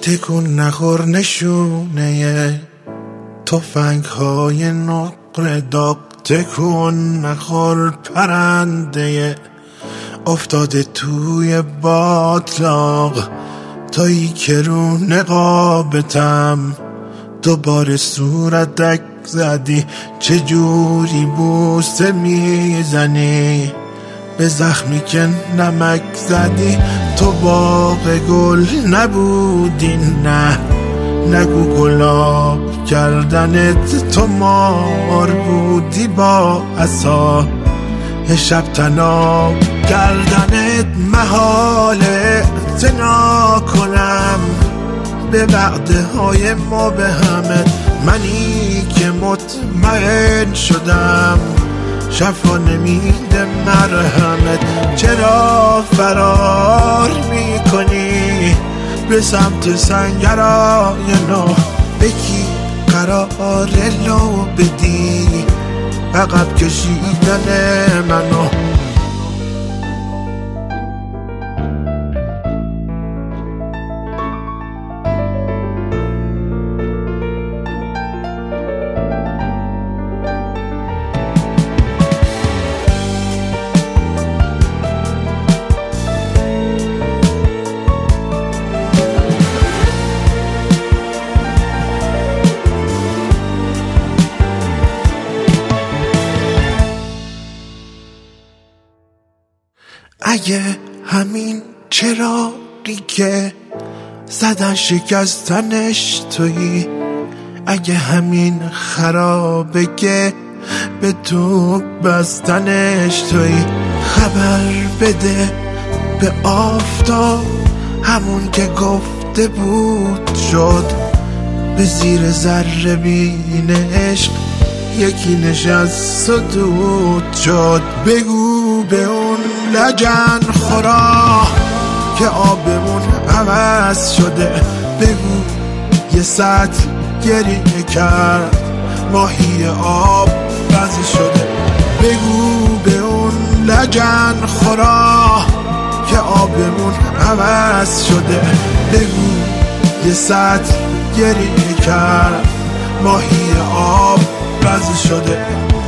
تکون نخور نشونه تفنگ های نقره داغ، تکون نخور پرنده افتاده توی باطلاق، تایی که رو نقابتم دوباره صورتک زدی، چجوری بوسه میزنی به زخمی که نمک زدی. تو باغ گل نبودی، نه نگو گلاب کردنت، تو مار بودی با عصا شب تناب کردنت. محاله اعتنا کنم به وعده های ما به همه، منی که مطمئن شدم شفا نمیده مرهمت. چرا فرار میکنی به سمت سنگرای نو؟ به کی قرار لو بدی عقب کشیدن منو؟ اگه همین چراغی که زدن شکستنش تویی، اگه همین خرابه که به تو بستنش تویی، خبر بده به آفتاب همون که گفته بود شد، به زیر ذره بین عشق یکی نشست و دود شد. بگو به اون لجن خورا که آبمون عوض شده، بگو یه سطل گریه کرد ماهی آب بز شده. بگو به اون لجن خورا که آبمون عوض شده، بگو یه سطل گریه کرد ماهی آب بز شده.